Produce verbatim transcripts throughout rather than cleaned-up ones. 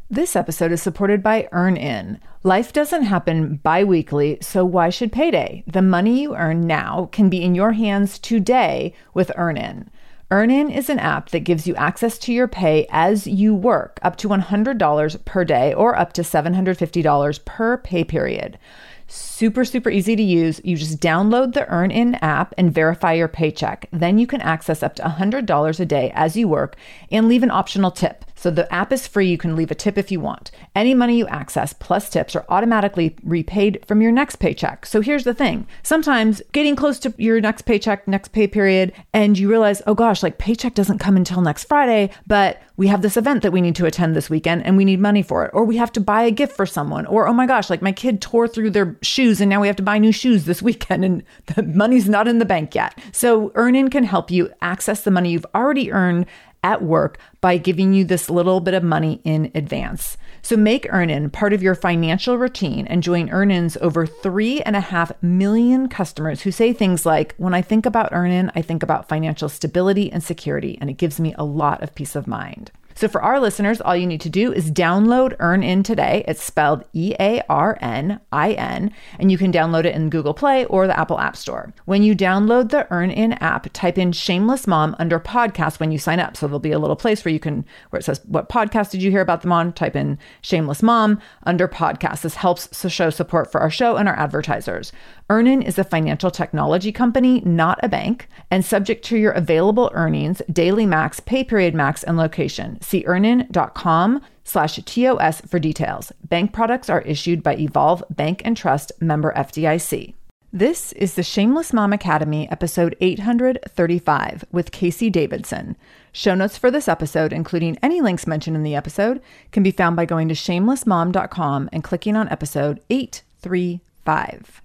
This episode is supported by EarnIn. Life doesn't happen bi-weekly, so why should payday? The money you earn now can be in your hands today with EarnIn. EarnIn is an app that gives you access to your pay as you work, up to one hundred dollars per day or up to seven hundred fifty dollars per pay period. Super, super easy to use. You just download the EarnIn app and verify your paycheck. Then you can access up to one hundred dollars a day as you work and leave an optional tip. So the app is free. You can leave a tip if you want. Any money you access plus tips are automatically repaid from your next paycheck. So here's the thing. Sometimes getting close to your next paycheck, next pay period, and you realize, oh gosh, like paycheck doesn't come until next Friday, but we have this event that we need to attend this weekend and we need money for it. Or we have to buy a gift for someone. Or, oh my gosh, like my kid tore through their shoes and now we have to buy new shoes this weekend and the money's not in the bank yet. So EarnIn can help you access the money you've already earned at work by giving you this little bit of money in advance. So make EarnIn part of your financial routine and join EarnIn's over three and a half million customers who say things like, when I think about EarnIn, I think about financial stability and security, and it gives me a lot of peace of mind. So for our listeners, all you need to do is download EarnIn today. It's spelled E A R N I N, and you can download it in Google Play or the Apple App Store. When you download the EarnIn app, type in Shameless Mom under podcast when you sign up. So there'll be a little place where you can, where it says, what podcast did you hear about them on? Type in Shameless Mom under podcast. This helps to show support for our show and our advertisers. EarnIn is a financial technology company, not a bank, and subject to your available earnings, daily max, pay period max, and location. See earnin.com slash TOS for details. Bank products are issued by Evolve Bank and Trust, member F D I C. This is the Shameless Mom Academy, episode eight hundred thirty-five with Casey Davidson. Show notes for this episode, including any links mentioned in the episode, can be found by going to shameless mom dot com and clicking on episode eight thirty-five.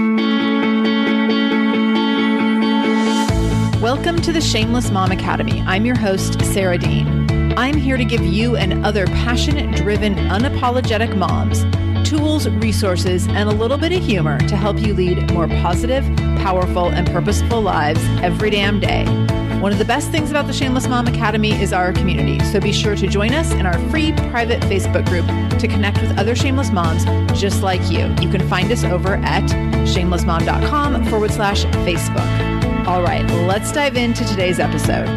Welcome to the Shameless Mom Academy. I'm your host, Sarah Dean. I'm here to give you and other passionate, driven, unapologetic moms tools, resources, and a little bit of humor to help you lead more positive, powerful, and purposeful lives every damn day. One of the best things about the Shameless Mom Academy is our community, so be sure to join us in our free private Facebook group to connect with other shameless moms just like you. You can find us over at shamelessmom.com forward slash Facebook. All right, let's dive into today's episode.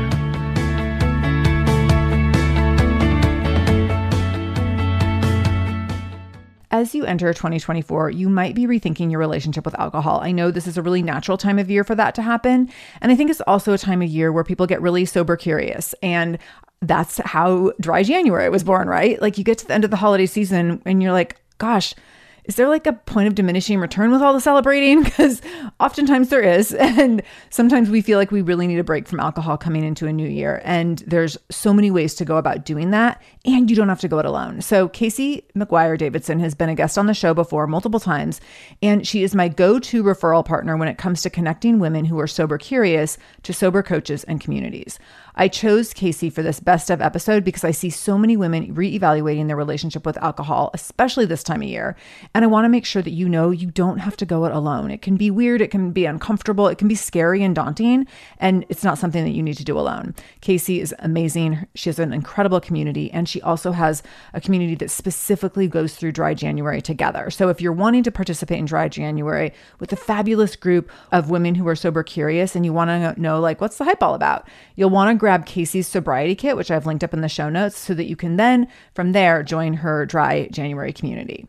As you enter twenty twenty-four, you might be rethinking your relationship with alcohol. I know this is a really natural time of year for that to happen. And I think it's also a time of year where people get really sober curious. And that's how Dry January was born, right? Like you get to the end of the holiday season and you're like, gosh, is there like a point of diminishing return with all the celebrating? Because oftentimes there is. And sometimes we feel like we really need a break from alcohol coming into a new year. And there's so many ways to go about doing that. And you don't have to go it alone. So Casey McGuire Davidson has been a guest on the show before multiple times. And she is my go-to referral partner when it comes to connecting women who are sober curious to sober coaches and communities. I chose Casey for this best of episode because I see so many women reevaluating their relationship with alcohol, especially this time of year. And I want to make sure that you know you don't have to go it alone. It can be weird. It can be uncomfortable. It can be scary and daunting. And it's not something that you need to do alone. Casey is amazing. She has an incredible community. And she also has a community that specifically goes through Dry January together. So if you're wanting to participate in Dry January with a fabulous group of women who are sober curious and you want to know, like, what's the hype all about? You'll want to grab Casey's sobriety kit, which I've linked up in the show notes, so that you can then from there join her Dry January community.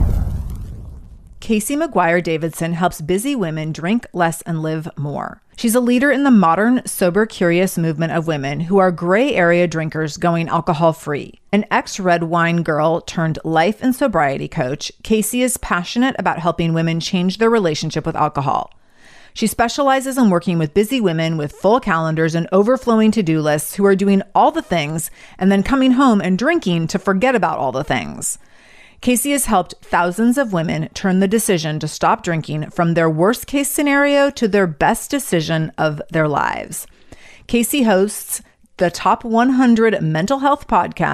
Casey McGuire Davidson helps busy women drink less and live more. She's a leader in the modern, sober, curious movement of women who are gray area drinkers going alcohol-free. An ex-red wine girl turned life and sobriety coach, Casey is passionate about helping women change their relationship with alcohol. She specializes in working with busy women with full calendars and overflowing to-do lists who are doing all the things and then coming home and drinking to forget about all the things. Casey has helped thousands of women turn the decision to stop drinking from their worst case scenario to their best decision of their lives. Casey hosts the Top one hundred Mental Health Podcast,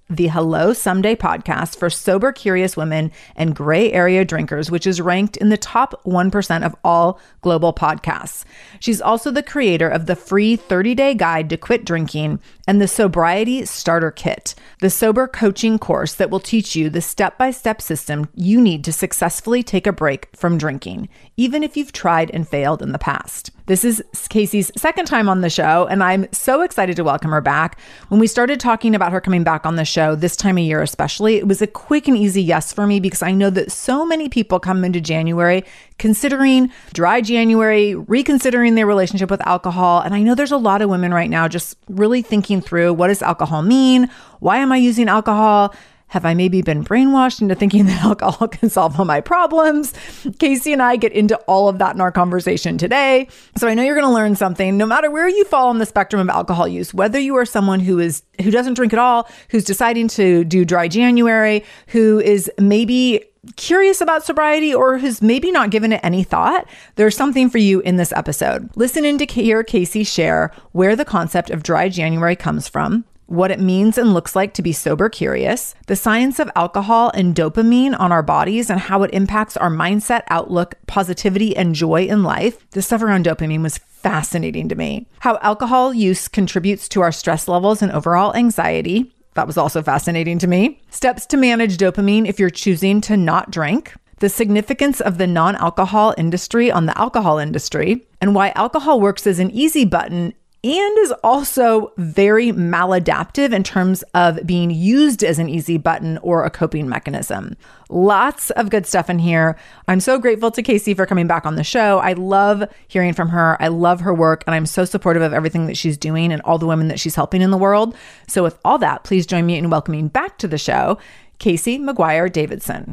the Hello Someday podcast for sober, curious women and gray area drinkers, which is ranked in the top one percent of all global podcasts. She's also the creator of the free thirty-day guide to quit drinking and the Sobriety Starter Kit, the sober coaching course that will teach you the step-by-step system you need to successfully take a break from drinking, even if you've tried and failed in the past. This is Casey's second time on the show, and I'm so excited to welcome her back. When we started talking about her coming back on the show, this time of year especially, it was a quick and easy yes for me because I know that so many people come into January considering dry January, reconsidering their relationship with alcohol. And I know there's a lot of women right now just really thinking through, what does alcohol mean? Why am I using alcohol? Have I maybe been brainwashed into thinking that alcohol can solve all my problems? Casey and I get into all of that in our conversation today. So I know you're going to learn something no matter where you fall on the spectrum of alcohol use, whether you are someone who is who doesn't drink at all, who's deciding to do dry January, who is maybe curious about sobriety, or who's maybe not given it any thought. There's something for you in this episode. Listen in to hear Casey share where the concept of dry January comes from, what it means and looks like to be sober curious, the science of alcohol and dopamine on our bodies and how it impacts our mindset, outlook, positivity, and joy in life. The stuff around dopamine was fascinating to me. How alcohol use contributes to our stress levels and overall anxiety. That was also fascinating to me. Steps to manage dopamine if you're choosing to not drink. The significance of the non-alcohol industry on the alcohol industry, and why alcohol works as an easy button and is also very maladaptive in terms of being used as an easy button or a coping mechanism. Lots of good stuff in here. I'm so grateful to Casey for coming back on the show. I love hearing from her. I love her work, and I'm so supportive of everything that she's doing and all the women that she's helping in the world. So with all that, please join me in welcoming back to the show, Casey McGuire Davidson.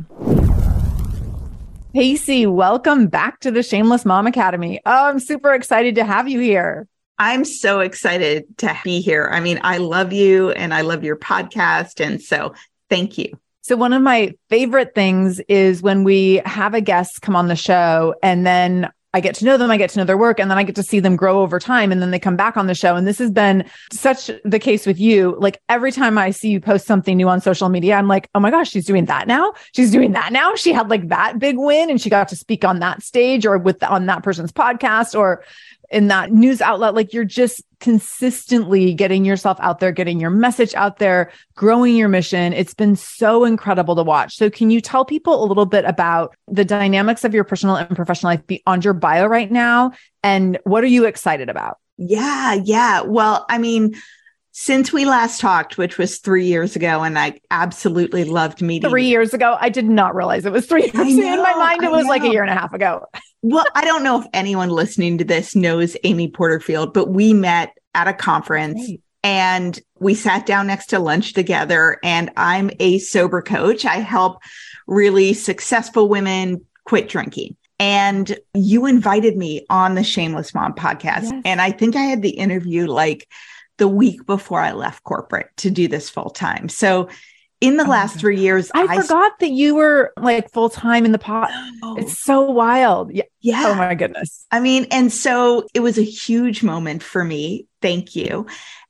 Casey, welcome back to the Shameless Mom Academy. Oh, I'm super excited to have you here. I'm so excited to be here. I mean, I love you and I love your podcast. And so thank you. So one of my favorite things is when we have a guest come on the show and then I get to know them, I get to know their work, and then I get to see them grow over time. And then they come back on the show. And this has been such the case with you. Like every time I see you post something new on social media, I'm like, oh my gosh, she's doing that now. She's doing that now. She had like that big win and she got to speak on that stage or with on that person's podcast or in that news outlet. Like you're just consistently getting yourself out there, getting your message out there, growing your mission. It's been so incredible to watch. So can you tell people a little bit about the dynamics of your personal and professional life beyond your bio right now? And what are you excited about? Yeah, yeah. Well, I mean, since we last talked, which was three years ago, and I absolutely loved meeting Three you. years ago, I did not realize it was three years. know, In my mind, it I was know. like a year and a half ago. Well, I don't know if anyone listening to this knows Amy Porterfield, but we met at a conference Great. and we sat down next to lunch together. And I'm a sober coach. I help really successful women quit drinking. And you invited me on the Shameless Mom podcast. Yes. And I think I had the interview like the week before I left corporate to do this full time. So in the Oh last my three years, I, I forgot that you were like full time in the pot. Oh, It's so wild. Yeah. yeah. Oh my goodness. I mean, and so it was a huge moment for me. Thank you.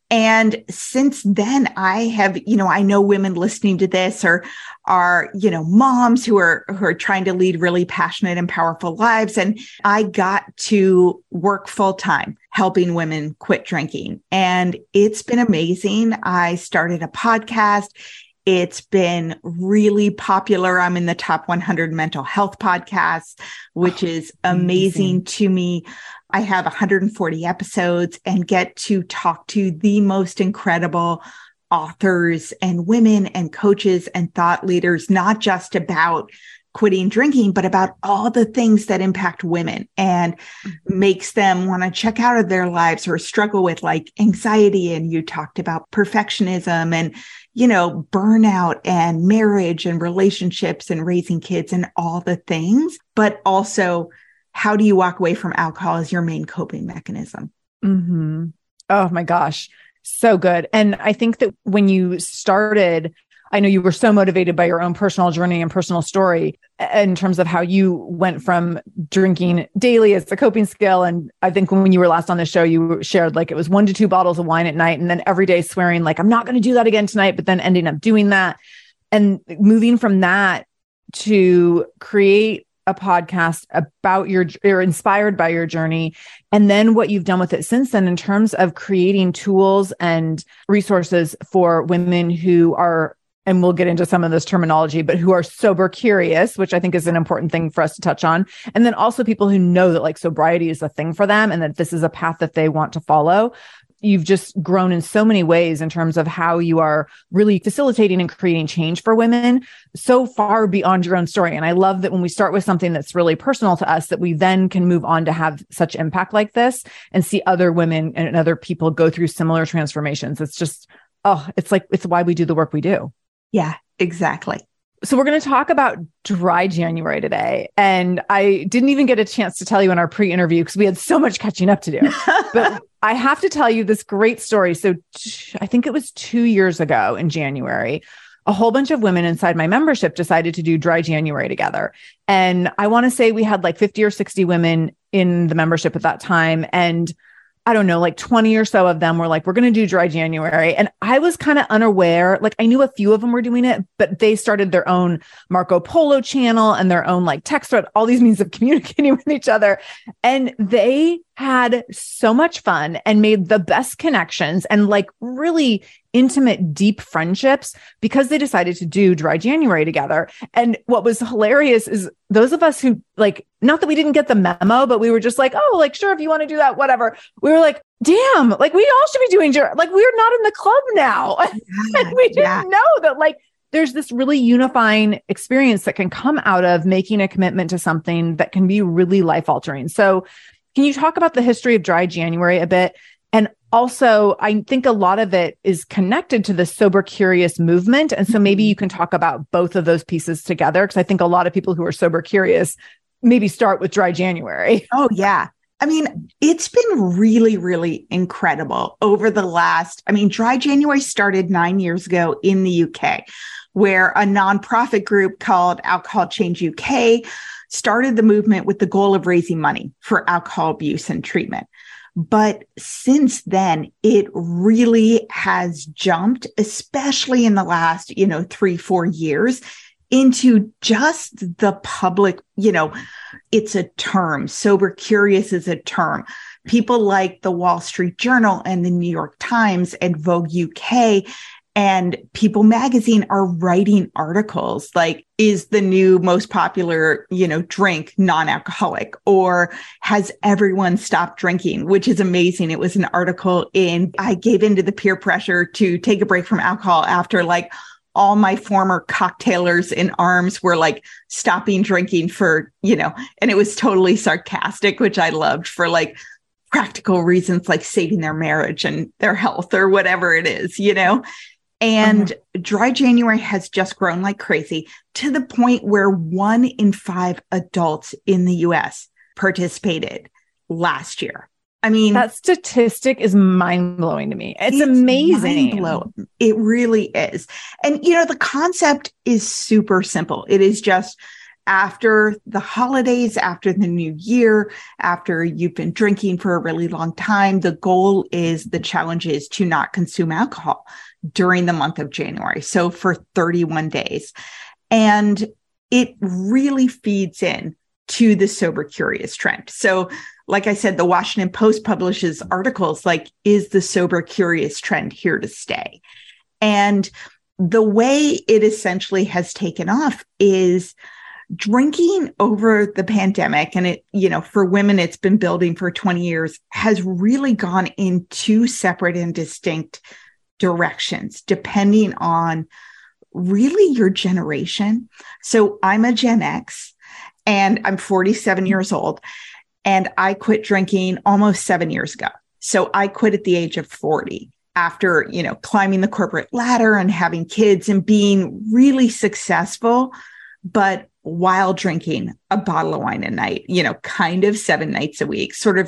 And since then, I have, you know, I know women listening to this are, are, you know, moms who are, who are trying to lead really passionate and powerful lives. And I got to work full time helping women quit drinking. And it's been amazing. I started a podcast. It's been really popular. I'm in the top one hundred mental health podcasts, which oh, is amazing, amazing to me. I have one hundred forty episodes and get to talk to the most incredible authors and women and coaches and thought leaders, not just about quitting drinking, but about all the things that impact women and makes them want to check out of their lives or struggle with like anxiety. And you talked about perfectionism and, you know, burnout and marriage and relationships and raising kids and all the things, but also how do you walk away from alcohol as your main coping mechanism? Mm-hmm. Oh my gosh. So good. And I think that when you started I know you were so motivated by your own personal journey and personal story in terms of how you went from drinking daily as a coping skill. And I think when you were last on the show, you shared like it was one to two bottles of wine at night, and then every day swearing like, I'm not going to do that again tonight, but then ending up doing that. And moving from that to create a podcast about your, or inspired by your journey, and then what you've done with it since then in terms of creating tools and resources for women who are, and we'll get into some of this terminology, but who are sober curious, which I think is an important thing for us to touch on. And then also people who know that like sobriety is a thing for them and that this is a path that they want to follow. You've just grown in so many ways in terms of how you are really facilitating and creating change for women so far beyond your own story. And I love that when we start with something that's really personal to us, that we then can move on to have such impact like this and see other women and other people go through similar transformations. It's just, oh, it's like, it's why we do the work we do. Yeah, exactly. So we're going to talk about dry January today. And I didn't even get a chance to tell you in our pre-interview because we had so much catching up to do. But I have to tell you this great story. So t- I think it was two years ago in January, a whole bunch of women inside my membership decided to do dry January together. And I want to say we had like fifty or sixty women in the membership at that time. And I don't know, like twenty or so of them were like, we're going to do dry January. And I was kind of unaware. Like I knew a few of them were doing it, but they started their own Marco Polo channel and their own like text thread, all these means of communicating with each other. And they had so much fun and made the best connections and like really intimate, deep friendships because they decided to do dry January together. And what was hilarious is those of us who like, not that we didn't get the memo, but we were just like, oh, like, sure, if you want to do that, whatever. We were like, damn, like we all should be doing, like, we're not in the club now. Yeah, and we didn't yeah. know that like, there's this really unifying experience that can come out of making a commitment to something that can be really life altering. So can you talk about the history of dry January a bit? And also, I think a lot of it is connected to the sober curious movement. And so maybe you can talk about both of those pieces together, because I think a lot of people who are sober curious maybe start with dry January. Oh, yeah. I mean, it's been really, really incredible over the last, I mean, Dry January started nine years ago in the U K, where a nonprofit group called Alcohol Change U K started the movement with the goal of raising money for alcohol abuse and treatment. But since then, it really has jumped, especially in the last, you know, three, four years, into just the public, you know, it's a term. Sober curious is a term. People like the Wall Street Journal and the New York Times and Vogue U K and People Magazine are writing articles like, is the new most popular, you know, drink non-alcoholic, or has everyone stopped drinking, which is amazing. It was an article in, I gave into the peer pressure to take a break from alcohol after like all my former cocktailers in arms were like stopping drinking for, you know, and it was totally sarcastic, which I loved, for like practical reasons, like saving their marriage and their health or whatever it is, you know. And uh-huh. Dry January has just grown like crazy to the point where one in five adults in the U S participated last year. I mean, that statistic is mind blowing to me. It's, it's amazing. Mind-blowing. It really is. And, you know, the concept is super simple. It is just after the holidays, after the new year, after you've been drinking for a really long time, the goal is, the challenge is to not consume alcohol during the month of January. So for thirty-one days. And it really feeds in to the sober curious trend. So like I said, the Washington Post publishes articles like, is the sober curious trend here to stay? And the way it essentially has taken off is drinking over the pandemic. And it, you know, for women, it's been building for twenty years, has really gone in two separate and distinct directions, depending on really your generation. So I'm a Gen X and I'm forty-seven years old. And I quit drinking almost seven years ago. So I quit at the age of forty after, you know, climbing the corporate ladder and having kids and being really successful, but while drinking a bottle of wine a night, you know, kind of seven nights a week, sort of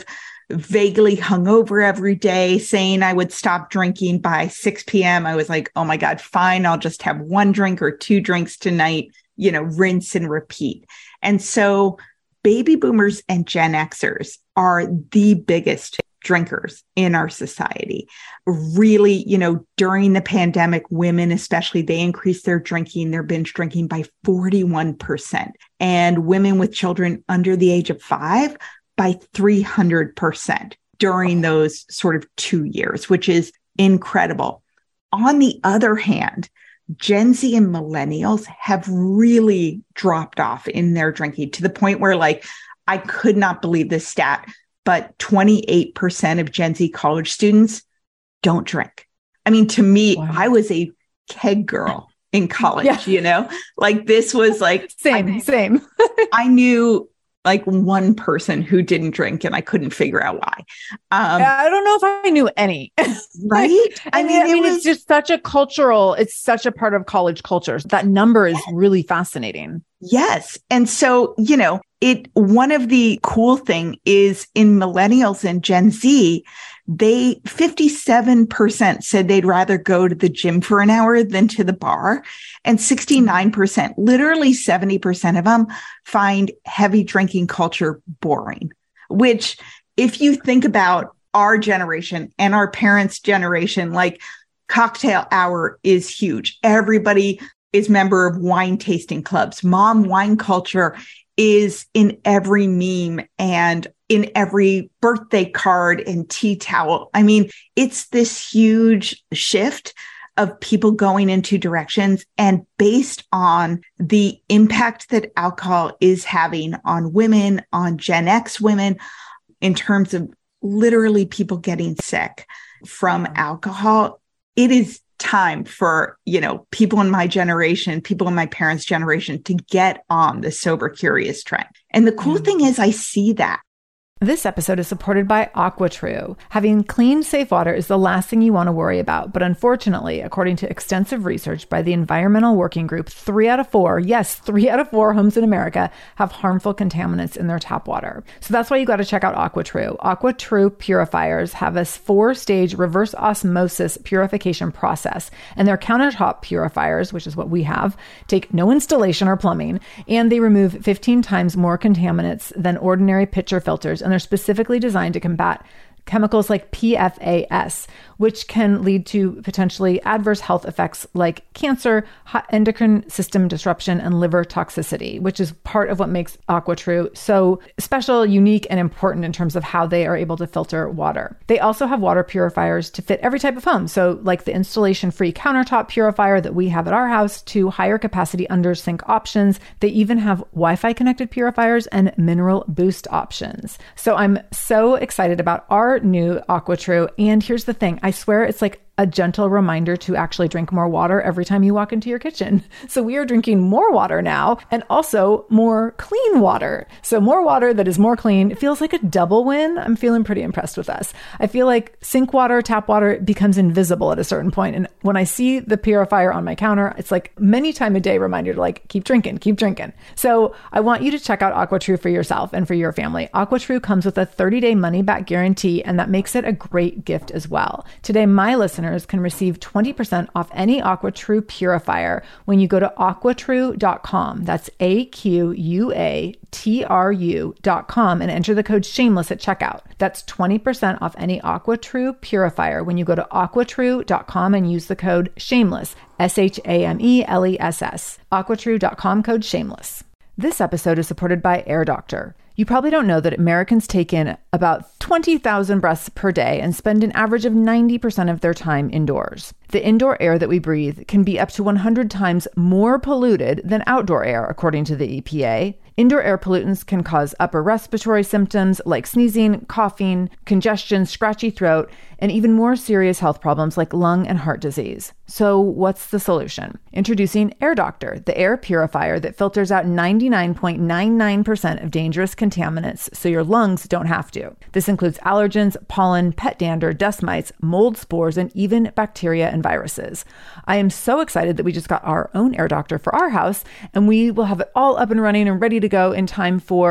vaguely hungover every day, saying I would stop drinking by six p.m. I was like, oh my God, fine. I'll just have one drink or two drinks tonight, you know, rinse and repeat. And so baby boomers and Gen Xers are the biggest drinkers in our society. Really, you know, during the pandemic, women especially, they increased their drinking, their binge drinking by forty-one percent. And women with children under the age of five by three hundred percent during those sort of two years, which is incredible. On the other hand, Gen Z and millennials have really dropped off in their drinking to the point where, like, I could not believe this stat, but twenty-eight percent of Gen Z college students don't drink. I mean, to me, wow. I was a keg girl in college, yeah. you know, like this was like, same, I, same. I knew like one person who didn't drink and I couldn't figure out why. Um, I don't know if I knew any. Right? I mean, I mean, it was, it's just such a cultural, it's such a part of college culture. That number is yes. really fascinating. Yes. And so, you know, it, one of the cool thing is in millennials and Gen Z, they fifty-seven percent said they'd rather go to the gym for an hour than to the bar. And sixty-nine percent, literally seventy percent of them find heavy drinking culture boring, which if you think about our generation and our parents' generation, like cocktail hour is huge. Everybody is member of wine tasting clubs. Mom wine culture is in every meme and in every birthday card and tea towel. I mean, it's this huge shift of people going in two directions, and based on the impact that alcohol is having on women, on Gen X women, in terms of literally people getting sick from alcohol, it is time for, you know, people in my generation, people in my parents' generation to get on the sober curious trend. And the cool mm-hmm. thing is I see that. This episode is supported by AquaTrue. Having clean, safe water is the last thing you want to worry about. But unfortunately, according to extensive research by the Environmental Working Group, three out of four, yes, three out of four homes in America have harmful contaminants in their tap water. So that's why you got to check out AquaTrue. AquaTrue purifiers have a four-stage reverse osmosis purification process. And their countertop purifiers, which is what we have, take no installation or plumbing, and they remove fifteen times more contaminants than ordinary pitcher filters. And they're specifically designed to combat chemicals like P F A S, which can lead to potentially adverse health effects like cancer, endocrine system disruption, and liver toxicity, which is part of what makes AquaTrue so special, unique, and important in terms of how they are able to filter water. They also have water purifiers to fit every type of home. So like the installation-free countertop purifier that we have at our house to higher capacity under sink options. They even have Wi-Fi connected purifiers and mineral boost options. So I'm so excited about our new AquaTrue. And here's the thing. I swear it's like a gentle reminder to actually drink more water every time you walk into your kitchen. So we are drinking more water now, and also more clean water. So more water that is more clean. It feels like a double win. I'm feeling pretty impressed with us. I feel like sink water, tap water becomes invisible at a certain point. And when I see the purifier on my counter, it's like many time a day reminder to like, keep drinking, keep drinking. So I want you to check out AquaTrue for yourself and for your family. AquaTrue comes with a thirty day money back guarantee, and that makes it a great gift as well. Today, my listeners can receive twenty percent off any AquaTrue purifier when you go to aqua true dot com. That's A Q U A T R U dot com and enter the code shameless at checkout. That's twenty percent off any AquaTrue purifier when you go to aqua true dot com and use the code shameless, S H A M E L E S S. aqua true dot com code shameless. This episode is supported by Air Doctor. You probably don't know that Americans take in about twenty thousand breaths per day and spend an average of ninety percent of their time indoors. The indoor air that we breathe can be up to one hundred times more polluted than outdoor air, according to the E P A. Indoor air pollutants can cause upper respiratory symptoms like sneezing, coughing, congestion, scratchy throat, and even more serious health problems like lung and heart disease. So what's the solution? Introducing Air Doctor, the air purifier that filters out ninety-nine point nine nine percent of dangerous contaminants so your lungs don't have to. This includes allergens, pollen, pet dander, dust mites, mold spores, and even bacteria and viruses. I am so excited that we just got our own Air Doctor for our house, and we will have it all up and running and ready to go in time for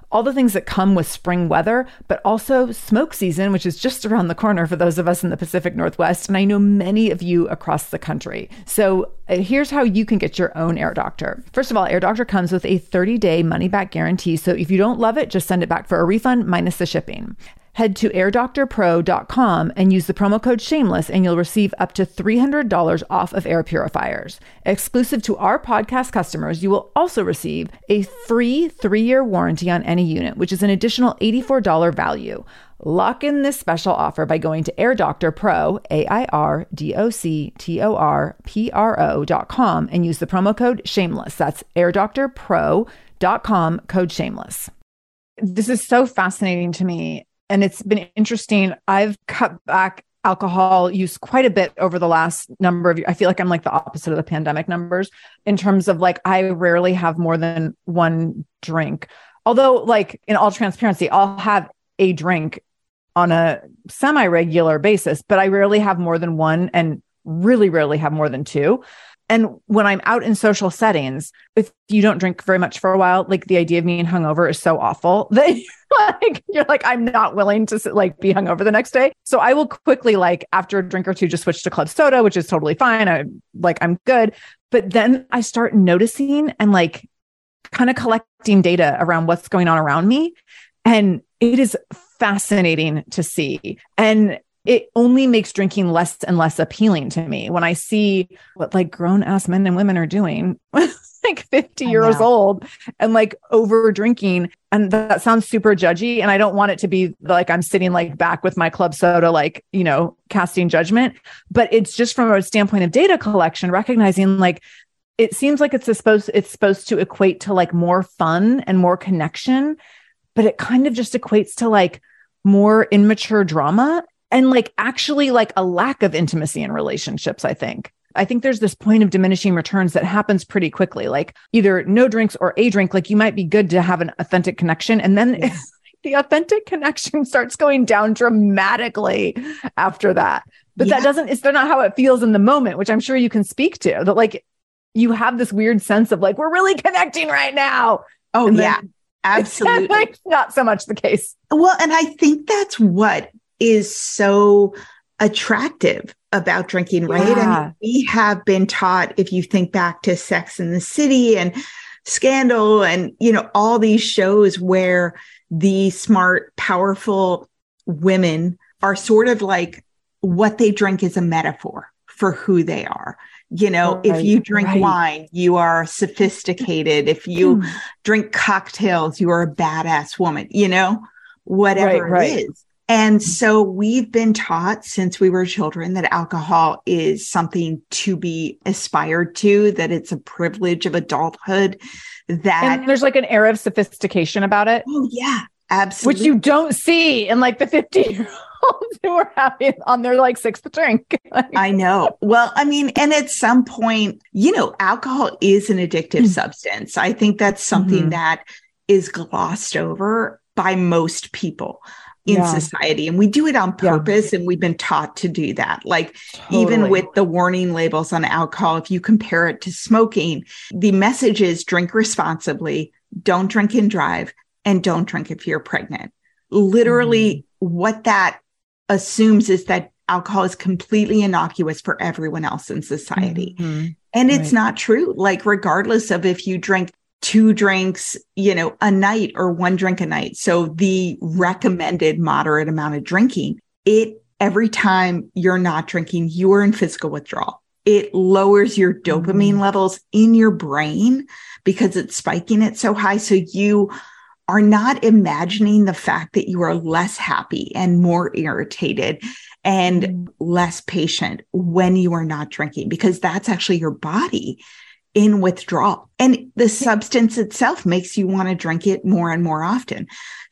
all the things that come with spring weather, but also smoke season, which is just around the corner for those of us in the Pacific Northwest. And I know many of you across the country. So uh, here's how you can get your own Air Doctor. First of all, Air Doctor comes with a thirty day money back guarantee. So if you don't love it, just send it back for a refund minus the shipping. Head to air doctor pro dot com and use the promo code shameless, and you'll receive up to three hundred dollars off of air purifiers. Exclusive to our podcast customers, you will also receive a free three-year warranty on any unit, which is an additional eighty-four dollars value. Lock in this special offer by going to AirDoctorPro, A I R D O C T O R P R O dot com and use the promo code shameless. That's air doctor pro dot com, code shameless. This is so fascinating to me. And it's been interesting. I've cut back alcohol use quite a bit over the last number of years. I feel like I'm like the opposite of the pandemic numbers in terms of like, I rarely have more than one drink. Although like in all transparency, I'll have a drink on a semi-regular basis, but I rarely have more than one and really rarely have more than two. And when I'm out in social settings, if you don't drink very much for a while, like the idea of being hungover is so awful that you're like, you're like, I'm not willing to like be hungover the next day. So I will quickly, like after a drink or two, just switch to club soda, which is totally fine. I like, I'm good. But then I start noticing and like kind of collecting data around what's going on around me. And it is fascinating to see. And it only makes drinking less and less appealing to me when I see what like grown ass men and women are doing, like fifty years old and like over drinking. And that sounds super judgy. And I don't want it to be like I'm sitting like back with my club soda, like, you know, casting judgment, but it's just from a standpoint of data collection, recognizing like, it seems like it's supposed, it's supposed to equate to like more fun and more connection, but it kind of just equates to like more immature drama. And like actually like a lack of intimacy in relationships, I think. I think there's this point of diminishing returns that happens pretty quickly, like either no drinks or a drink. Like you might be good to have an authentic connection. And then yeah. the authentic connection starts going down dramatically after that. But yeah. that doesn't, it's not how it feels in the moment, which I'm sure you can speak to. That like you have this weird sense of like, we're really connecting right now. Oh, and yeah, absolutely. Like, not so much the case. Well, and I think that's what is so attractive about drinking, right? Yeah. I mean, we have been taught, if you think back to Sex and the City and Scandal and, you know, all these shows where the smart, powerful women are sort of like what they drink is a metaphor for who they are. You know, right, if you drink right. wine, you are sophisticated. If you mm. drink cocktails, you are a badass woman, you know, whatever right, right. it is. And so we've been taught since we were children that alcohol is something to be aspired to, that it's a privilege of adulthood, that and there's like an air of sophistication about it. Oh yeah, absolutely. Which you don't see in like the fifty year olds who are having on their like sixth drink. I know. Well, I mean, and at some point, you know, alcohol is an addictive substance. I think that's something mm-hmm. that is glossed over by most people in yeah. society. And we do it on purpose. Yeah. And we've been taught to do that. Like totally. Even with the warning labels on alcohol, if you compare it to smoking, the message is drink responsibly, don't drink and drive, and don't drink if you're pregnant. Literally mm-hmm. what that assumes is that alcohol is completely innocuous for everyone else in society. Mm-hmm. And it's right. not true. Like regardless of if you drink two drinks, you know, a night or one drink a night. So the recommended moderate amount of drinking, it every time you're not drinking, you are in physical withdrawal. It lowers your dopamine mm. levels in your brain because it's spiking it so high. So you are not imagining the fact that you are less happy and more irritated and mm. less patient when you are not drinking, because that's actually your body in withdrawal. And the substance itself makes you want to drink it more and more often.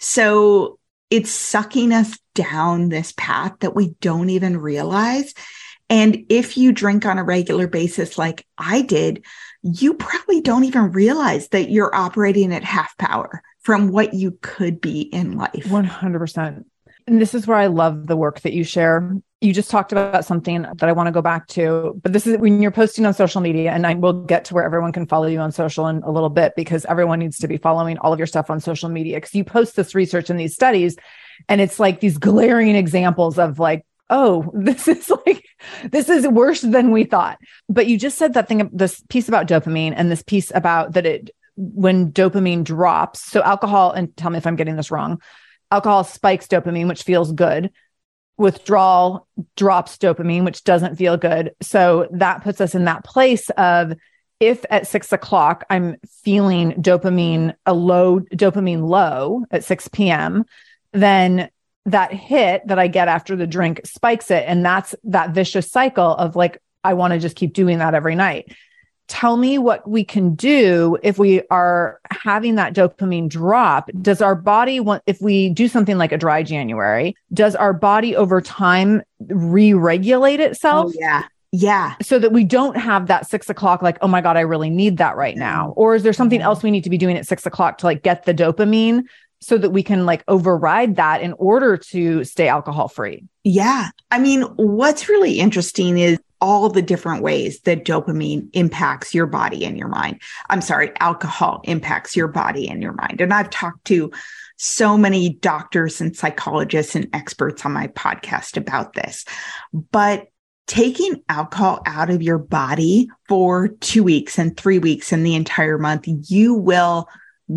So it's sucking us down this path that we don't even realize. And if you drink on a regular basis, like I did, you probably don't even realize that you're operating at half power from what you could be in life. one hundred percent. And this is where I love the work that you share. you just talked about something that I want to go back to, but this is when you're posting on social media, and I will get to where everyone can follow you on social in a little bit, because everyone needs to be following all of your stuff on social media, because you post this research and these studies, and it's like these glaring examples of like, oh, this is like, this is worse than we thought. But you just said that thing, this piece about dopamine and this piece about that it, when dopamine drops, so alcohol, and tell me if I'm getting this wrong, alcohol spikes dopamine, which feels good. Withdrawal drops dopamine, which doesn't feel good. So that puts us in that place of, if at six o'clock I'm feeling dopamine, a low dopamine low at six p.m., then that hit that I get after the drink spikes it. And that's that vicious cycle of like, I want to just keep doing that every night. Tell me what we can do if we are having that dopamine drop. Does our body want, if we do something like a dry January, does our body over time re-regulate itself? Oh, yeah. Yeah. So that we don't have that six o'clock, like, oh my God, I really need that right now. Or is there something Mm-hmm. else we need to be doing at six o'clock to like get the dopamine so that we can like override that in order to stay alcohol free? Yeah. I mean, what's really interesting is all the different ways that dopamine impacts your body and your mind. I'm sorry, alcohol impacts your body and your mind. And I've talked to so many doctors and psychologists and experts on my podcast about this. But taking alcohol out of your body for two weeks and three weeks and the entire month, you will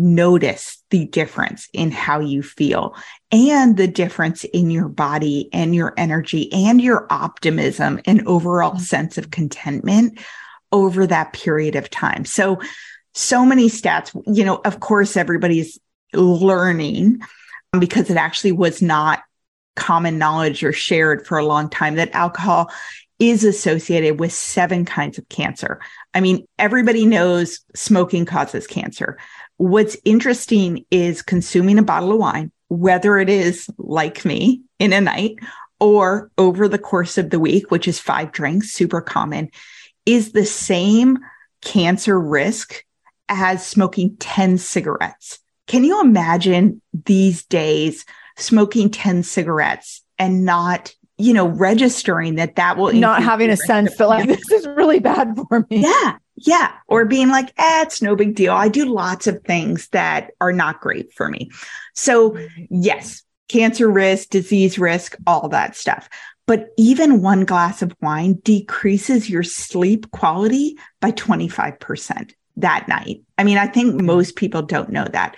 notice the difference in how you feel and the difference in your body and your energy and your optimism and overall mm-hmm. sense of contentment over that period of time. So, so many stats, you know, of course, everybody's learning because it actually was not common knowledge or shared for a long time that alcohol is associated with seven kinds of cancer. I mean, everybody knows smoking causes cancer. What's interesting is consuming a bottle of wine, whether it is like me in a night or over the course of the week, which is five drinks, super common, is the same cancer risk as smoking ten cigarettes. Can you imagine these days smoking ten cigarettes and not, you know, registering that that will not having a sense that like, this is really bad for me. Yeah. Yeah. Or being like, eh, it's no big deal. I do lots of things that are not great for me. So yes, cancer risk, disease risk, all that stuff. But even one glass of wine decreases your sleep quality by twenty-five percent that night. I mean, I think most people don't know that.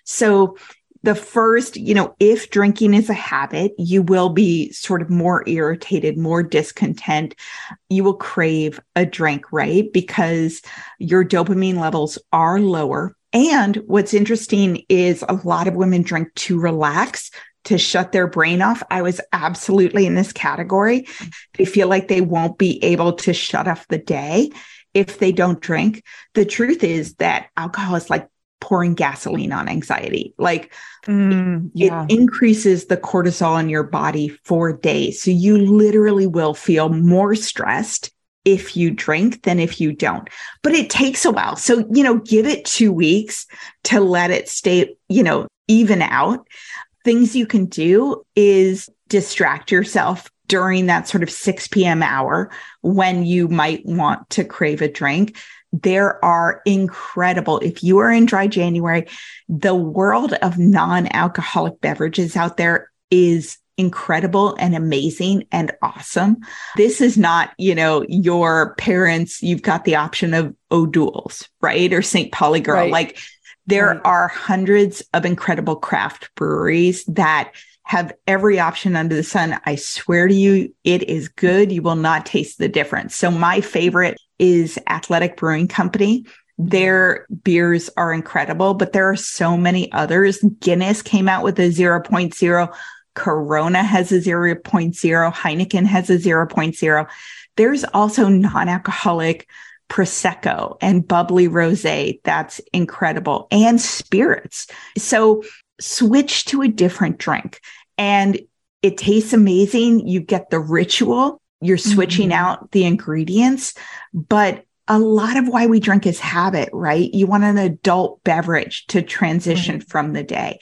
So the first, you know, if drinking is a habit, you will be sort of more irritated, more discontent. You will crave a drink, right? Because your dopamine levels are lower. And what's interesting is a lot of women drink to relax, to shut their brain off. I was absolutely in this category. They feel like they won't be able to shut off the day if they don't drink. The truth is that alcohol is like pouring gasoline on anxiety. Like mm, yeah. it increases the cortisol in your body for days. So you literally will feel more stressed if you drink than if you don't. But it takes a while. So, you know, give it two weeks to let it stay, you know, even out. Things you can do is distract yourself during that sort of six p.m. hour when you might want to crave a drink. There are incredible, if you are in dry January, the world of non-alcoholic beverages out there is incredible and amazing and awesome. This is not, you know, your parents, you've got the option of O'Doul's, right? Or Saint Pauli Girl. Right. Like there right. are hundreds of incredible craft breweries that have every option under the sun. I swear to you, it is good. You will not taste the difference. So my favorite is Athletic Brewing Company. Their beers are incredible, but there are so many others. Guinness came out with a zero point zero. Corona has a zero point zero. Heineken has a zero point zero. There's also non-alcoholic Prosecco and bubbly rosé. That's incredible. And spirits. So switch to a different drink and it tastes amazing. You get the ritual. You're switching mm-hmm. out the ingredients, but a lot of why we drink is habit, right? You want an adult beverage to transition right. from the day.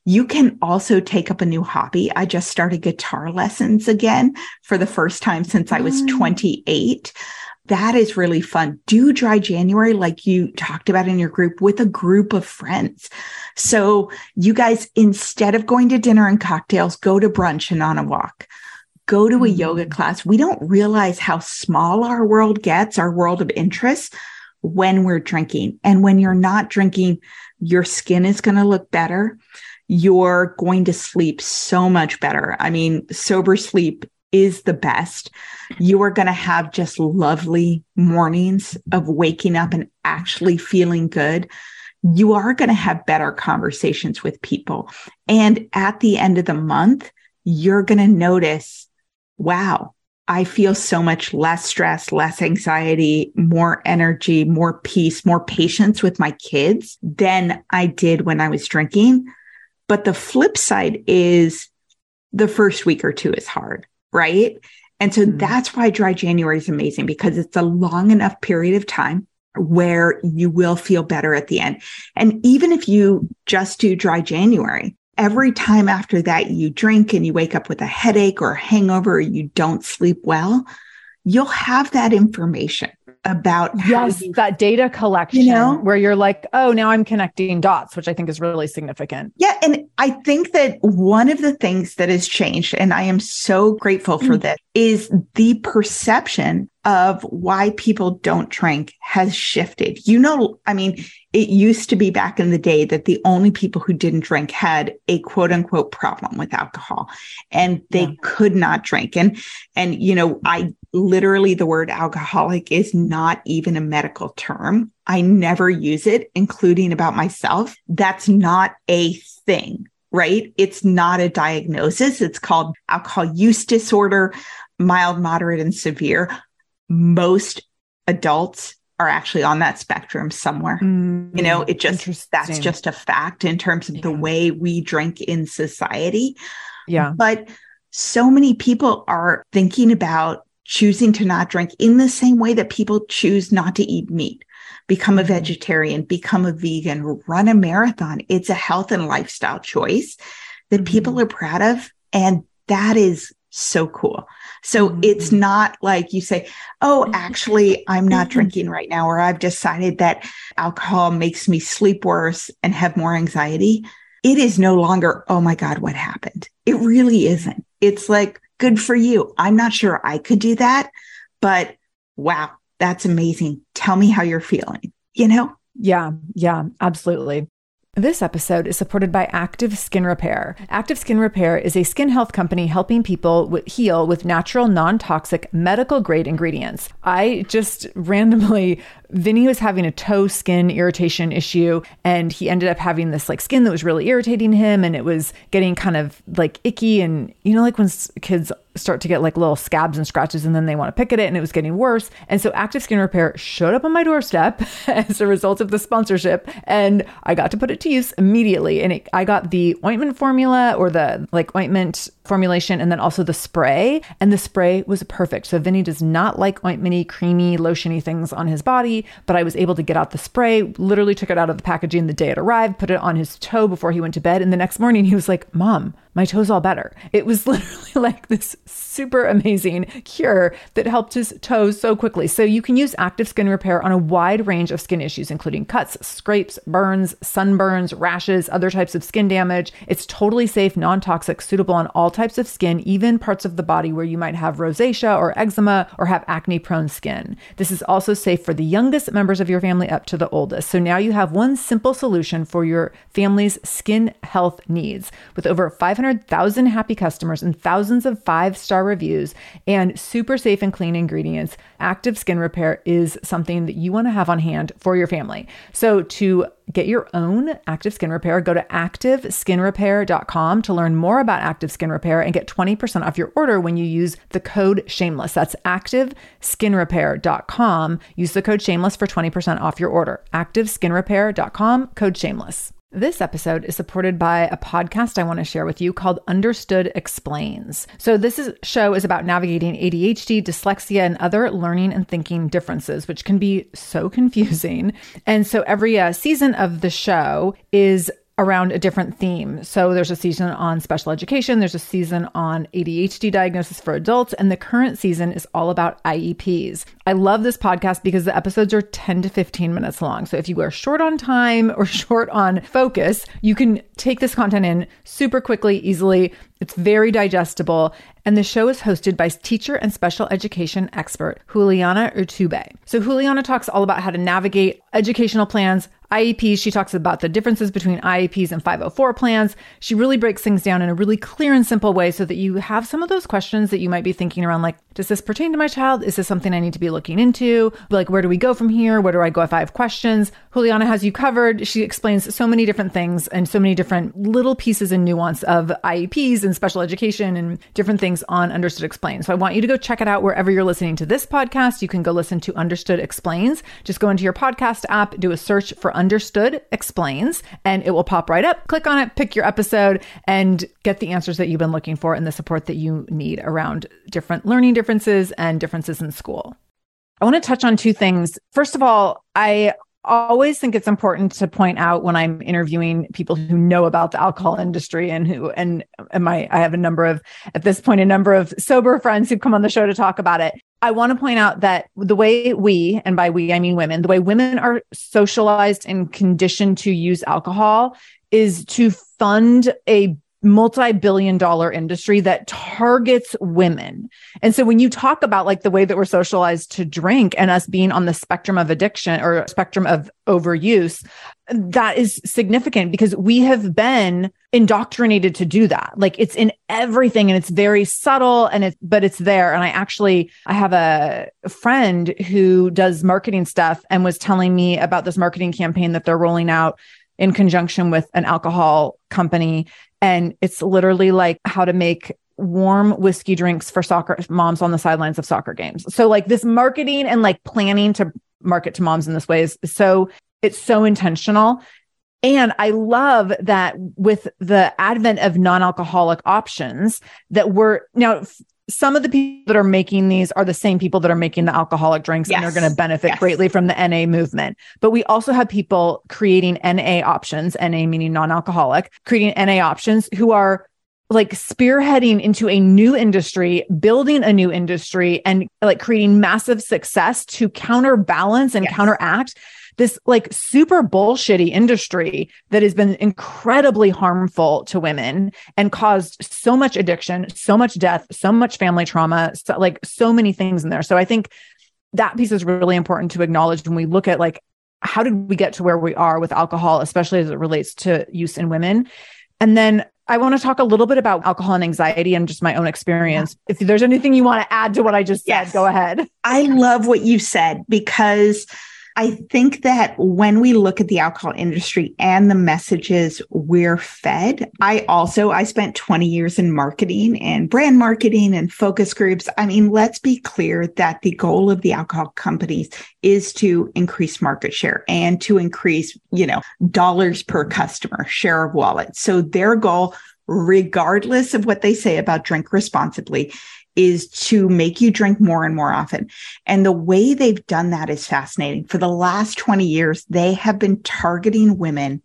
You can also take up a new hobby. I just started guitar lessons again for the first time since I was twenty-eight. That is really fun. Do dry January, like you talked about in your group, with a group of friends. So you guys, instead of going to dinner and cocktails, go to brunch and on a walk. Go to a mm-hmm. yoga class. We don't realize how small our world gets, our world of interest, when we're drinking. And when you're not drinking, your skin is going to look better. You're going to sleep so much better. I mean, sober sleep is the best. You are going to have just lovely mornings of waking up and actually feeling good. You are going to have better conversations with people. And at the end of the month, you're going to notice, wow, I feel so much less stress, less anxiety, more energy, more peace, more patience with my kids than I did when I was drinking. But the flip side is the first week or two is hard, right? And so mm-hmm. that's why dry January is amazing, because it's a long enough period of time where you will feel better at the end. And even if you just do dry January, every time after that you drink and you wake up with a headache or a hangover, or you don't sleep well, you'll have that information about yes, how you, that data collection, you know, where you're like, oh, now I'm connecting dots, which I think is really significant. Yeah. And I think that one of the things that has changed, and I am so grateful for this, is the perception of why people don't drink has shifted. You know, I mean, it used to be back in the day that the only people who didn't drink had a quote unquote problem with alcohol, and they yeah. could not drink. And, and, you know, I literally, the word alcoholic is not even a medical term. I never use it, including about myself. That's not a thing, right? It's not a diagnosis. It's called alcohol use disorder, mild, moderate, and severe. Most adults are actually on that spectrum somewhere. Mm, you know, it just, that's just a fact in terms of yeah. the way we drink in society. Yeah. But so many people are thinking about choosing to not drink in the same way that people choose not to eat meat, become a vegetarian, become a vegan, run a marathon. It's a health and lifestyle choice that mm-hmm. people are proud of. And that is so cool. So mm-hmm. it's not like you say, oh, actually, I'm not drinking right now, or I've decided that alcohol makes me sleep worse and have more anxiety. It is no longer, oh my God, what happened? It really isn't. It's like, good for you. I'm not sure I could do that, but wow, that's amazing. Tell me how you're feeling, you know? Yeah, yeah, absolutely. This episode is supported by Active Skin Repair. Active Skin Repair is a skin health company helping people with, heal with natural, non-toxic, medical-grade ingredients. I just randomly, Vinny was having a toe skin irritation issue, and he ended up having this like skin that was really irritating him, and it was getting kind of like icky, and you know, like when kids start to get like little scabs and scratches and then they want to pick at it, and it was getting worse. And so Active Skin Repair showed up on my doorstep as a result of the sponsorship, and I got to put it to use immediately. And it, I got the ointment formula, or the like ointment formulation, and then also the spray, and the spray was perfect. So Vinny does not like ointmenty, creamy, lotiony things on his body, but I was able to get out the spray, literally took it out of the packaging the day it arrived, put it on his toe before he went to bed. And the next morning he was like, Mom, my toe's all better. It was literally like this super amazing cure that helped his toes so quickly. So you can use Active Skin Repair on a wide range of skin issues, including cuts, scrapes, burns, sunburns, rashes, other types of skin damage. It's totally safe, non-toxic, suitable on all types of skin, even parts of the body where you might have rosacea or eczema or have acne-prone skin. This is also safe for the youngest members of your family up to the oldest. So now you have one simple solution for your family's skin health needs. With over five hundred thousand happy customers and thousands of five-star reviews and super safe and clean ingredients, Active Skin Repair is something that you want to have on hand for your family. So to get your own Active Skin Repair, go to active skin repair dot com to learn more about Active Skin Repair and get twenty percent off your order when you use the code shameless. That's active skin repair dot com. Use the code shameless for twenty percent off your order. active skin repair dot com, code shameless. This episode is supported by a podcast I want to share with you called Understood Explains. So this is, show is about navigating A D H D, dyslexia, and other learning and thinking differences, which can be so confusing. And so every uh, season of the show is around a different theme. So there's a season on special education, there's a season on A D H D diagnosis for adults, and the current season is all about I E Ps. I love this podcast because the episodes are ten to fifteen minutes long. So if you are short on time or short on focus, you can take this content in super quickly, easily. It's very digestible. And the show is hosted by teacher and special education expert Juliana Urtubey. So Juliana talks all about how to navigate educational plans, I E Ps. She talks about the differences between I E Ps and five oh four plans. She really breaks things down in a really clear and simple way so that you have some of those questions that you might be thinking around, like, does this pertain to my child? Is this something I need to be looking into? Like, where do we go from here? Where do I go if I have questions? Juliana has you covered. She explains so many different things and so many different little pieces and nuance of I E Ps and special education and different things on Understood Explains. So I want you to go check it out wherever you're listening to this podcast. You can go listen to Understood Explains. Just go into your podcast app, do a search for Understood Explains, and it will pop right up. Click on it, pick your episode, and get the answers that you've been looking for and the support that you need around different learning differences and differences in school. I want to touch on two things. First of all, I always think it's important to point out when I'm interviewing people who know about the alcohol industry and who, and, and my, I have a number of, at this point, a number of sober friends who've come on the show to talk about it. I want to point out that the way we, and by we, I mean women, the way women are socialized and conditioned to use alcohol is to fund a multi-billion dollar industry that targets women. And so when you talk about like the way that we're socialized to drink and us being on the spectrum of addiction or spectrum of overuse, that is significant because we have been indoctrinated to do that. Like it's in everything and it's very subtle and it's, but it's there. And I actually, I have a friend who does marketing stuff and was telling me about this marketing campaign that they're rolling out in conjunction with an alcohol company. And it's literally like how to make warm whiskey drinks for soccer moms on the sidelines of soccer games. So like this marketing and like planning to market to moms in this way is so, it's so intentional. And I love that with the advent of non-alcoholic options that we're now, some of the people that are making these are the same people that are making the alcoholic drinks yes. and are going to benefit yes. greatly from the N A movement. But we also have people creating N A options, N A meaning non-alcoholic, creating N A options who are like spearheading into a new industry, building a new industry and like creating massive success to counterbalance and yes. counteract this like super bullshitty industry that has been incredibly harmful to women and caused so much addiction, so much death, so much family trauma, so, like so many things in there. So I think that piece is really important to acknowledge when we look at like, how did we get to where we are with alcohol, especially as it relates to use in women? And then I want to talk a little bit about alcohol and anxiety and just my own experience. If there's anything you want to add to what I just yes. said, go ahead. I love what you said because I think that when we look at the alcohol industry and the messages we're fed, I also, I spent twenty years in marketing and brand marketing and focus groups. I mean, let's be clear that the goal of the alcohol companies is to increase market share and to increase, you know, dollars per customer, share of wallet. So their goal, regardless of what they say about drink responsibly, is to make you drink more and more often. And the way they've done that is fascinating. For the last twenty years, they have been targeting women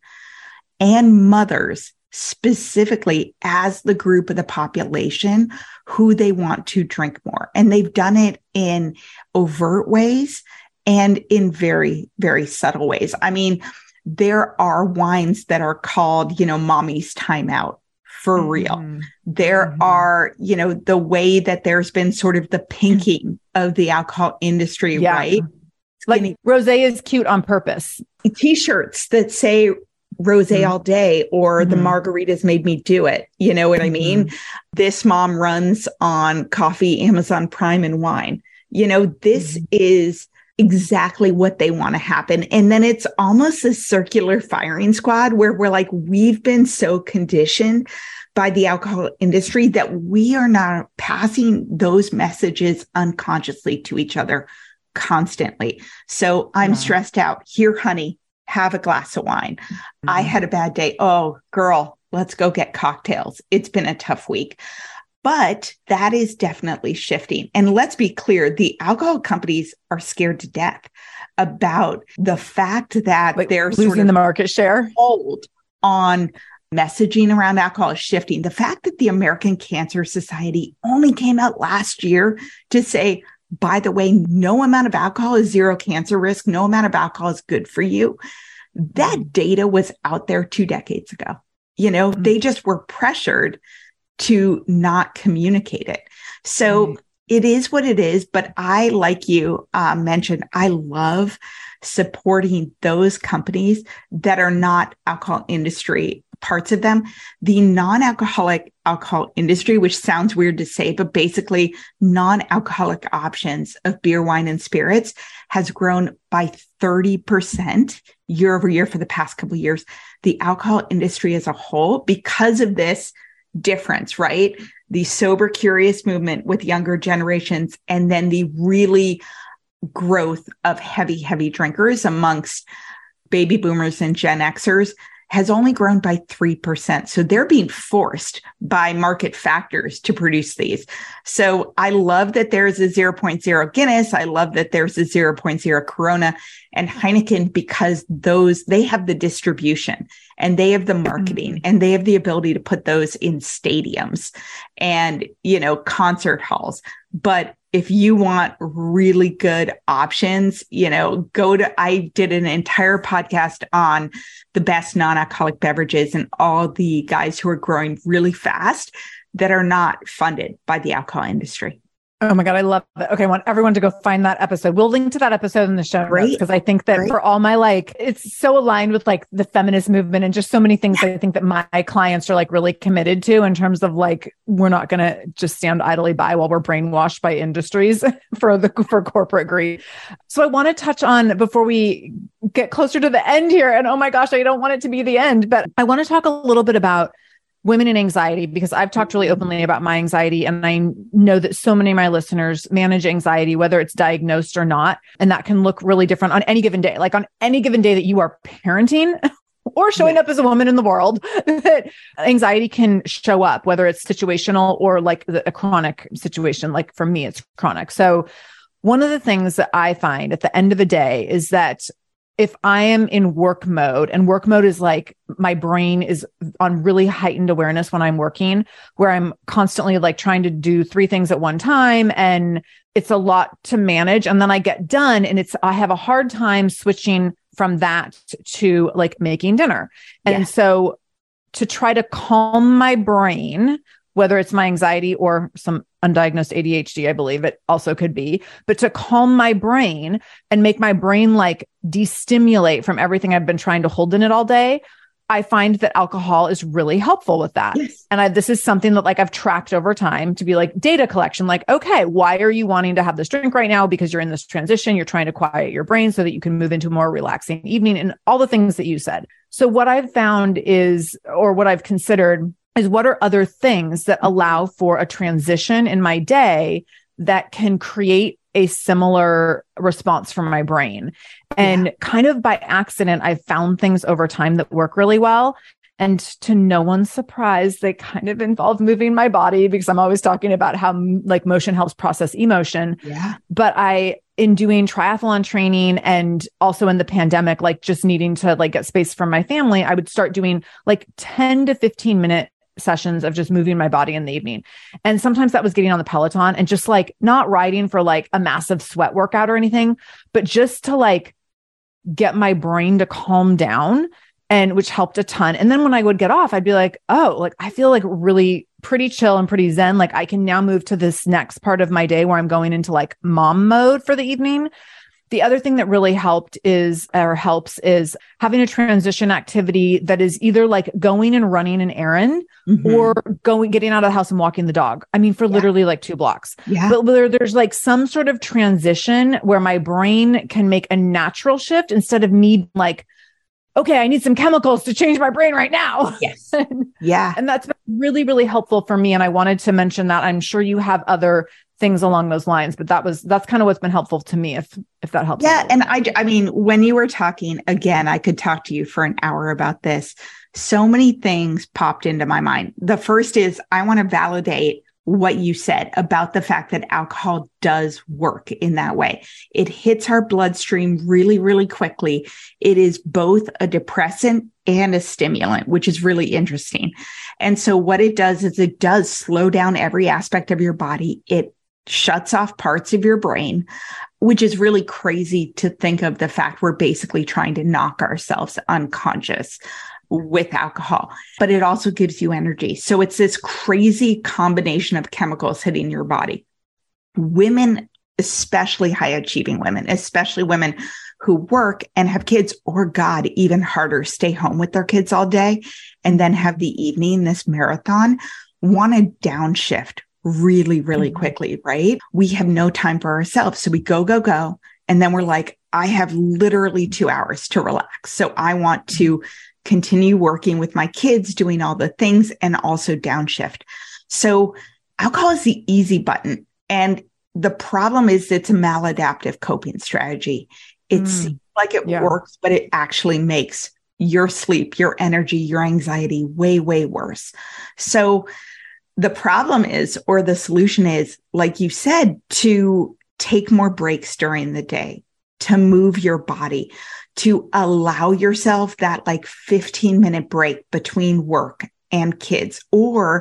and mothers specifically as the group of the population who they want to drink more. And they've done it in overt ways and in very, very subtle ways. I mean, there are wines that are called, you know, mommy's timeout. For real. Mm-hmm. There mm-hmm. are, you know, the way that there's been sort of the pinking of the alcohol industry, yeah. right? Like rosé is cute on purpose. T-shirts that say rosé mm-hmm. all day or mm-hmm. the margaritas made me do it. You know what mm-hmm. I mean? This mom runs on coffee, Amazon Prime and wine. You know, this mm-hmm. is exactly what they want to happen. And then it's almost a circular firing squad where we're like, we've been so conditioned by the alcohol industry that we are now passing those messages unconsciously to each other constantly. So I'm yeah. stressed out. Here, honey, have a glass of wine. Mm-hmm. I had a bad day. Oh, girl, let's go get cocktails. It's been a tough week. But that is definitely shifting. And let's be clear, the alcohol companies are scared to death about the fact that like they're losing sort of the market share. Old on messaging around alcohol is shifting. The fact that the American Cancer Society only came out last year to say, by the way, no amount of alcohol is zero cancer risk. No amount of alcohol is good for you. That data was out there two decades ago. You know, mm-hmm. they just were pressured to not communicate it. So mm-hmm. it is what it is. But I, like you uh, mentioned, I love supporting those companies that are not alcohol industry parts of them. The non-alcoholic alcohol industry, which sounds weird to say, but basically non-alcoholic options of beer, wine, and spirits has grown by thirty percent year over year for the past couple of years. The alcohol industry as a whole, because of this difference, right? The sober, curious movement with younger generations, and then the really growth of heavy, heavy drinkers amongst baby boomers and Gen Xers has only grown by three percent. So they're being forced by market factors to produce these. So I love that there's a zero point zero Guinness. I love that there's a zero point zero Corona and Heineken, because those, they have the distribution and they have the marketing mm-hmm. and they have the ability to put those in stadiums and, you know, concert halls. But if you want really good options, you know, go to, I did an entire podcast on the best non-alcoholic beverages and all the guys who are growing really fast that are not funded by the alcohol industry. Oh my God, I love that. Okay, I want everyone to go find that episode. We'll link to that episode in the show notes, because I think that Great. For all my, like, it's so aligned with like the feminist movement and just so many things yeah. that I think that my clients are like really committed to, in terms of like, we're not going to just stand idly by while we're brainwashed by industries for the, for corporate greed. So I want to touch on, before we get closer to the end here, and oh my gosh, I don't want it to be the end, but I want to talk a little bit about women and anxiety, because I've talked really openly about my anxiety. And I know that so many of my listeners manage anxiety, whether it's diagnosed or not. And that can look really different on any given day. Like on any given day that you are parenting or showing yeah. up as a woman in the world, that anxiety can show up, whether it's situational or like a chronic situation. Like for me, it's chronic. So one of the things that I find at the end of the day is that if I am in work mode, and work mode is like my brain is on really heightened awareness when I'm working, where I'm constantly like trying to do three things at one time, and it's a lot to manage. And then I get done and it's, I have a hard time switching from that to like making dinner. And yes. so to try to calm my brain, whether it's my anxiety or some undiagnosed A D H D, I believe it also could be, but to calm my brain and make my brain like destimulate from everything I've been trying to hold in it all day, I find that alcohol is really helpful with that. Yes. And I, this is something that like I've tracked over time to be like data collection, like, okay, why are you wanting to have this drink right now? Because you're in this transition, you're trying to quiet your brain so that you can move into a more relaxing evening, and all the things that you said. So what I've found is, or what I've considered is, what are other things that allow for a transition in my day that can create a similar response from my brain? And yeah. kind of by accident, I've found things over time that work really well. And to no one's surprise, they kind of involve moving my body, because I'm always talking about how like motion helps process emotion. Yeah. But I, in doing triathlon training and also in the pandemic, like just needing to like get space from my family, I would start doing like ten to fifteen minute sessions of just moving my body in the evening. And sometimes that was getting on the Peloton and just like not riding for like a massive sweat workout or anything, but just to like get my brain to calm down, and which helped a ton. And then when I would get off, I'd be like, oh, like I feel like really pretty chill and pretty zen. Like I can now move to this next part of my day where I'm going into like mom mode for the evening. The other thing that really helped is, or helps is having a transition activity that is either like going and running an errand mm-hmm. or going, getting out of the house and walking the dog. I mean, for yeah. literally like two blocks. Yeah. But there, there's like some sort of transition where my brain can make a natural shift instead of me like, okay, I need some chemicals to change my brain right now. Yes. Yeah. And that's been really, really helpful for me. And I wanted to mention that. I'm sure you have other things along those lines, but that was, that's kind of what's been helpful to me, if, if that helps. Yeah. And I, I mean, when you were talking again, I could talk to you for an hour about this. So many things popped into my mind. The first is I want to validate what you said about the fact that alcohol does work in that way. It hits our bloodstream really, really quickly. It is both a depressant and a stimulant, which is really interesting. And so what it does is it does slow down every aspect of your body. It shuts off parts of your brain, which is really crazy to think of the fact we're basically trying to knock ourselves unconscious with alcohol, but it also gives you energy. So it's this crazy combination of chemicals hitting your body. Women, especially high achieving women, especially women who work and have kids, or God, even harder, stay home with their kids all day and then have the evening, this marathon, want to downshift really, really mm-hmm. quickly, right? We have no time for ourselves. So we go, go, go. And then we're like, I have literally two hours to relax. So I want to continue working with my kids, doing all the things, and also downshift. So alcohol is the easy button. And the problem is it's a maladaptive coping strategy. It mm. seems like it yeah. works, but it actually makes your sleep, your energy, your anxiety way, way worse. So the problem is, or the solution is, like you said, to take more breaks during the day, to move your body, to allow yourself that like fifteen minute break between work and kids, or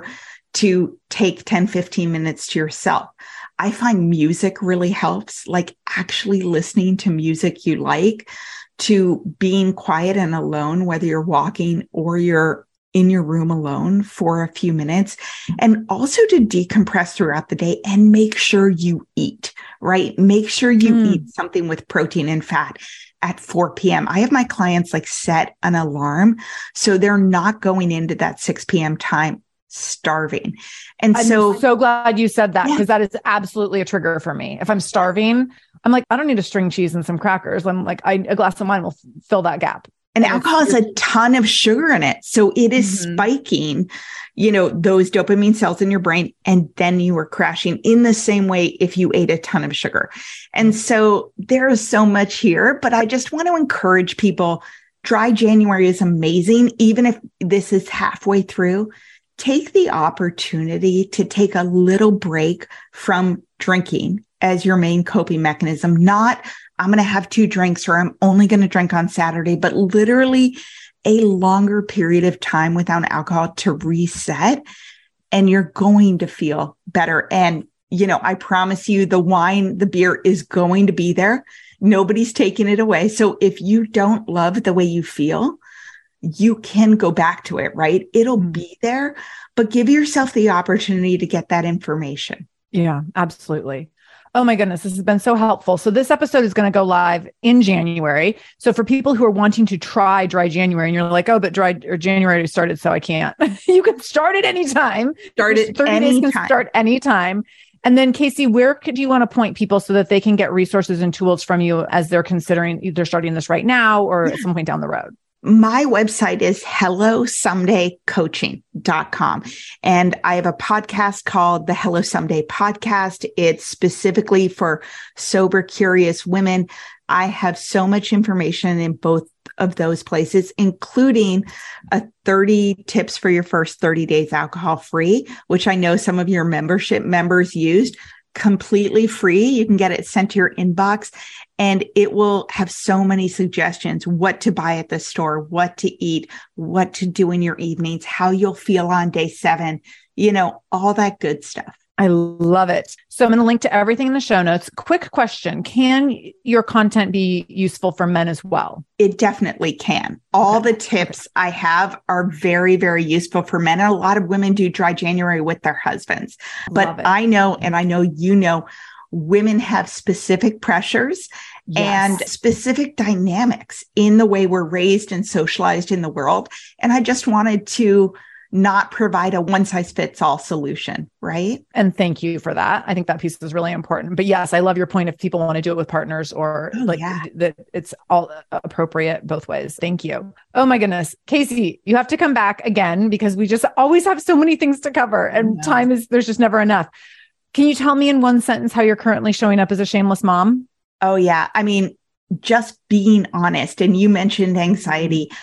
to take ten, fifteen minutes to yourself. I find music really helps, like actually listening to music you like, to being quiet and alone, whether you're walking or you're in your room alone for a few minutes, and also to decompress throughout the day and make sure you eat, right? Make sure you mm. eat something with protein and fat at four p.m. I have my clients like set an alarm so they're not going into that six p.m. time starving. And I'm so, so glad you said that, because yeah. that is absolutely a trigger for me. If I'm starving, I'm like, I don't need a string cheese and some crackers. I'm like, I, a glass of wine will f- fill that gap. And alcohol has a ton of sugar in it. So it is mm-hmm. spiking, you know, those dopamine cells in your brain. And then you are crashing in the same way if you ate a ton of sugar. And so there is so much here, but I just want to encourage people. Dry January is amazing. Even if this is halfway through, take the opportunity to take a little break from drinking as your main coping mechanism. Not, I'm going to have two drinks, or I'm only going to drink on Saturday, but literally a longer period of time without alcohol to reset, and you're going to feel better. And, you know, I promise you the wine, the beer is going to be there. Nobody's taking it away. So if you don't love the way you feel, you can go back to it, right? It'll mm-hmm. be there, but give yourself the opportunity to get that information. Yeah, absolutely. Oh my goodness, this has been so helpful. So this episode is going to go live in January. So for people who are wanting to try Dry January and you're like, oh, but dry or January started, so I can't. You can start it anytime. Start it thirty anytime. days can start anytime. And then Casey, where could you want to point people so that they can get resources and tools from you as they're considering either starting this right now or yeah. at some point down the road? My website is hello someday coaching dot com. And I have a podcast called the Hello Someday Podcast. It's specifically for sober, curious women. I have so much information in both of those places, including a thirty tips for your first thirty days alcohol free, which I know some of your membership members used. Completely free. You can get it sent to your inbox, and it will have so many suggestions: what to buy at the store, what to eat, what to do in your evenings, how you'll feel on day seven, you know, all that good stuff. I love it. So I'm going to link to everything in the show notes. Quick question. Can your content be useful for men as well? It definitely can. All okay. the tips okay. I have are very, very useful for men. And a lot of women do Dry January with their husbands. But I know, and I know you know, women have specific pressures yes. and specific dynamics in the way we're raised and socialized in the world. And I just wanted to not provide a one size fits all solution, right? And thank you for that. I think that piece is really important. But yes, I love your point if people want to do it with partners or oh, like yeah. that it's all appropriate both ways. Thank you. Oh my goodness. Casey, you have to come back again because we just always have so many things to cover and time is, there's just never enough. Can you tell me in one sentence how you're currently showing up as a shameless mom? Oh yeah. I mean, just being honest. And you mentioned anxiety.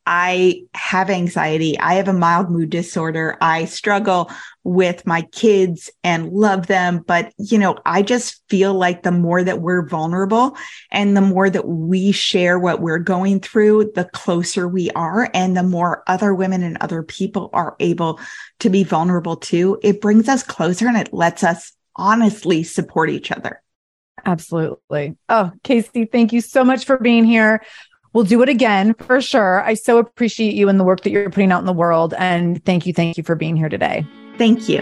I have anxiety. I have a mild mood disorder. I struggle with my kids and love them. But, you know, I just feel like the more that we're vulnerable and the more that we share what we're going through, the closer we are and the more other women and other people are able to be vulnerable too. It brings us closer and it lets us honestly support each other. Absolutely. Oh, Casey, thank you so much for being here. We'll do it again for sure. I so appreciate you and the work that you're putting out in the world. And thank you. Thank you for being here today. Thank you.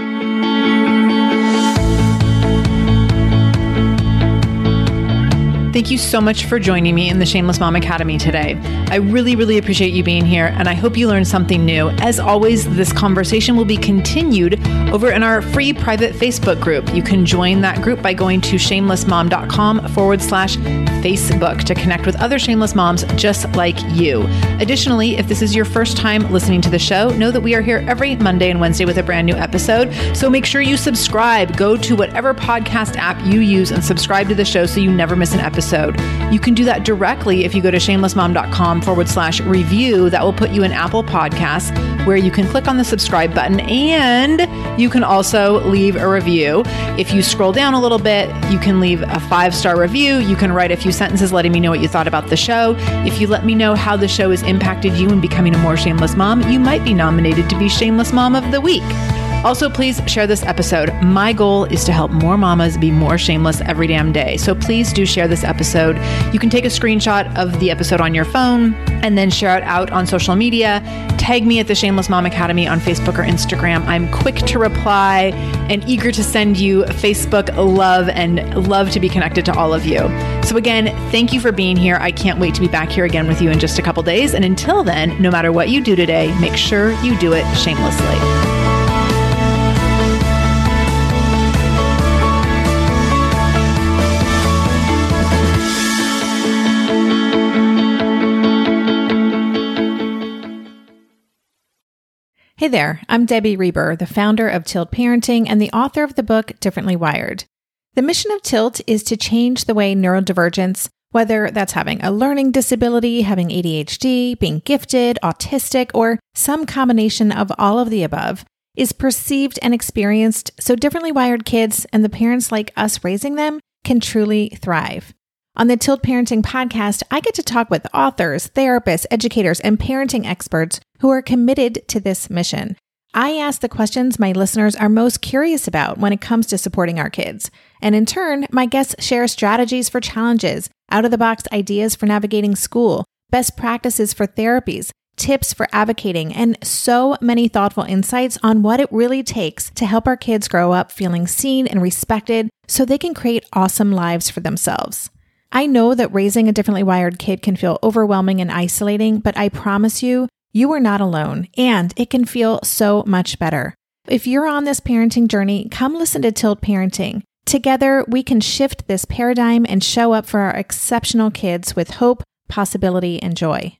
Thank you so much for joining me in the Shameless Mom Academy today. I really, really appreciate you being here, and I hope you learned something new. As always, this conversation will be continued over in our free private Facebook group. You can join that group by going to shamelessmom.com forward slash Facebook to connect with other shameless moms just like you. Additionally, if this is your first time listening to the show, know that we are here every Monday and Wednesday with a brand new episode. So make sure you subscribe. Go to whatever podcast app you use and subscribe to the show so you never miss an episode. You can do that directly if you go to shamelessmom.com forward slash review. That will put you in Apple Podcasts, where you can click on the subscribe button and you can also leave a review. If you scroll down a little bit, you can leave a five-star review. You can write a few sentences letting me know what you thought about the show. If you let me know how the show has impacted you in becoming a more shameless mom, you might be nominated to be Shameless Mom of the Week. Also, please share this episode. My goal is to help more mamas be more shameless every damn day. So please do share this episode. You can take a screenshot of the episode on your phone and then share it out on social media. Tag me at the Shameless Mom Academy on Facebook or Instagram. I'm quick to reply and eager to send you Facebook love and love to be connected to all of you. So again, thank you for being here. I can't wait to be back here again with you in just a couple days. And until then, no matter what you do today, make sure you do it shamelessly. Hey there, I'm Debbie Reber, the founder of Tilt Parenting and the author of the book Differently Wired. The mission of Tilt is to change the way neurodivergence, whether that's having a learning disability, having A D H D, being gifted, autistic, or some combination of all of the above, is perceived and experienced so differently wired kids and the parents like us raising them can truly thrive. On the Tilt Parenting podcast, I get to talk with authors, therapists, educators, and parenting experts who are committed to this mission. I ask the questions my listeners are most curious about when it comes to supporting our kids. And in turn, my guests share strategies for challenges, out-of-the-box ideas for navigating school, best practices for therapies, tips for advocating, and so many thoughtful insights on what it really takes to help our kids grow up feeling seen and respected so they can create awesome lives for themselves. I know that raising a differently wired kid can feel overwhelming and isolating, but I promise you, you are not alone, and it can feel so much better. If you're on this parenting journey, come listen to Tilt Parenting. Together, we can shift this paradigm and show up for our exceptional kids with hope, possibility, and joy.